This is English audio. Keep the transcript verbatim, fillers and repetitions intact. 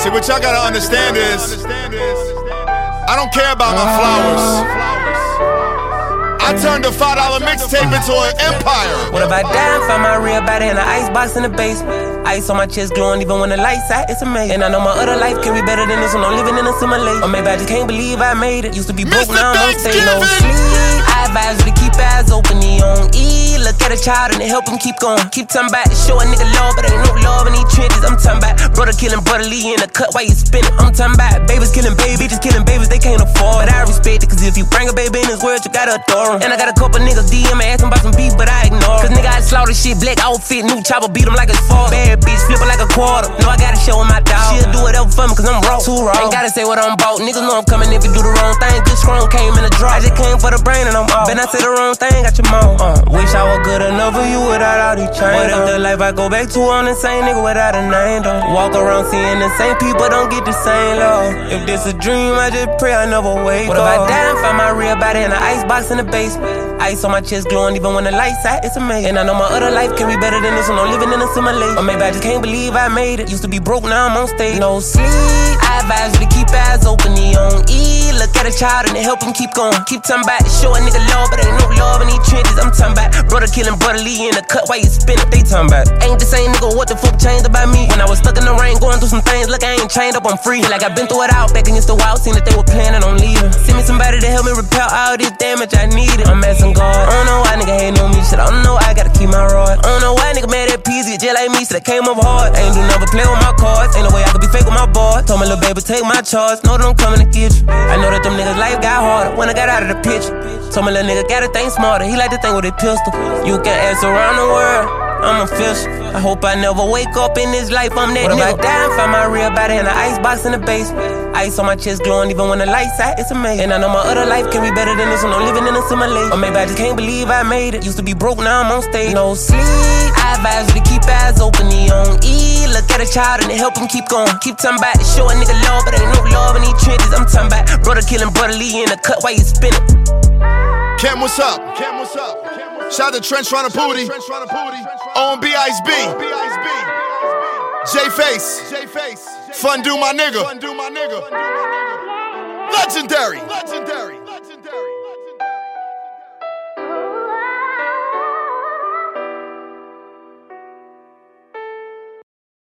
See, what y'all gotta understand is, I don't care about my flowers. I turned a five dollar mixtape into an empire. What if I die and find my real body in an icebox in the basement? Ice on my chest glowing even when the lights out, it's amazing. And I know my other life can be better than this one, I'm living in a simulation. Or maybe I just can't believe I made it. Used to be broke, now I'm on stage, no sleep. I advise you to keep eyes open, he on E. Look at a child and it help him keep going. Keep talking about it, show a nigga love, but ain't no love in these trenches. I'm talking about brother killing brother Lee in the cut while you spinning. I'm talking about babies killing babies, just killing babies they can't afford. But I respect it, cause if you bring a baby in this world, you gotta adore him. And I got a couple niggas D M asking about some beef, but I ignore. Cause nigga, I slaughter shit, black outfit, new chopper, beat him like it's fall. Bad bitch, flip her like a quarter. No, I gotta show him my dog. She'll do whatever for me, cause I'm raw. Too raw. Ain't gotta say what I'm about. Niggas know I'm coming if you do the wrong thing. Good strong came in a draw. I just came for the brain and I'm off. Then I say the wrong thing, got your mouth. Uh, wish I was good enough for you without all these chains. What if the life I go back to, I'm the same nigga without a name, though? Walk around seeing the same people, don't get the same love. If this a dream, I just pray I never wake up. What if I die and find my real body in an icebox in the basement? Ice on my chest glowing even when the lights out, it's amazing. And I know my other life can be better than this one, I'm living in a simulation. Or maybe I just can't believe I made it. Used to be broke, now I'm on stage, no sleep. I advise you to keep eyes open, he on E. Look at a child and it help him keep going. Keep talking about it, show a nigga love, but ain't no love in these trenches. I'm talking about brother killing brother Lee in the cut while you spinning. They talking about ain't the same nigga, what the fuck changed about me? When I was stuck in the rain, going through some things, look, I ain't chained up, I'm free. Like I been through it out, back against the wild, seen that they were planning on leaving. Send me somebody to help me repel all this damage I needed. I'm asking God, I don't know why nigga hating on me, shit, I don't know, I gotta keep my rod. I don't know why nigga mad at peas, get just like me, so that came up hard. Ain't do never play with my cards, ain't no way I could be fake with my boy. Told my little baby, take my charge, know that I'm coming to get you. I know that them niggas life got harder when I got out of the picture. Told my little nigga, gotta think smarter, he like to think with a pistol. You can ask around the world, I'm official. I hope I never wake up in this life, I'm that what nigga. What if I die and find my real body in an icebox in the basement? Ice on my chest glowing even when the lights out, it's amazing. And I know my other life can be better than this one, I'm living in a simulation. Or maybe I just can't believe I made it. Used to be broke, now I'm on stage, no sleep. I advise you to keep eyes open, he on E. Look at a child and it help him keep going. Keep talking about it, show a nigga love, but ain't no love in these trenches. I'm talking about brother killing brother Lee in the cut while you spinning. Cam, what's up? Cam, what's up? Shout out to Trench Runner Booty. On B Ice B. J-Face. Fun do my nigga. Legendary. Legendary.